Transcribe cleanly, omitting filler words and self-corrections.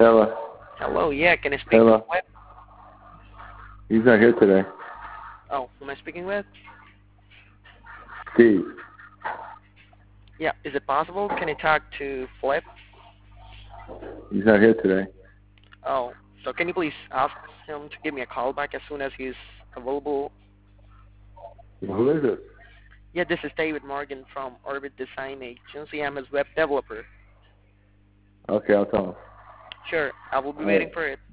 Hello. Hello, yeah, can I speak Hello. with Webb? He's not here today. Oh, who am I speaking with? Steve. Yeah, is it possible? Can I talk to Flip? He's not here today. Oh, so can you please ask him to give me a call back as soon as he's available? Who is it? Yeah, this is David Morgan from Orbit Design Agency. I'm his web developer. Okay, I'll tell him. Sure, I will be All right. waiting for it.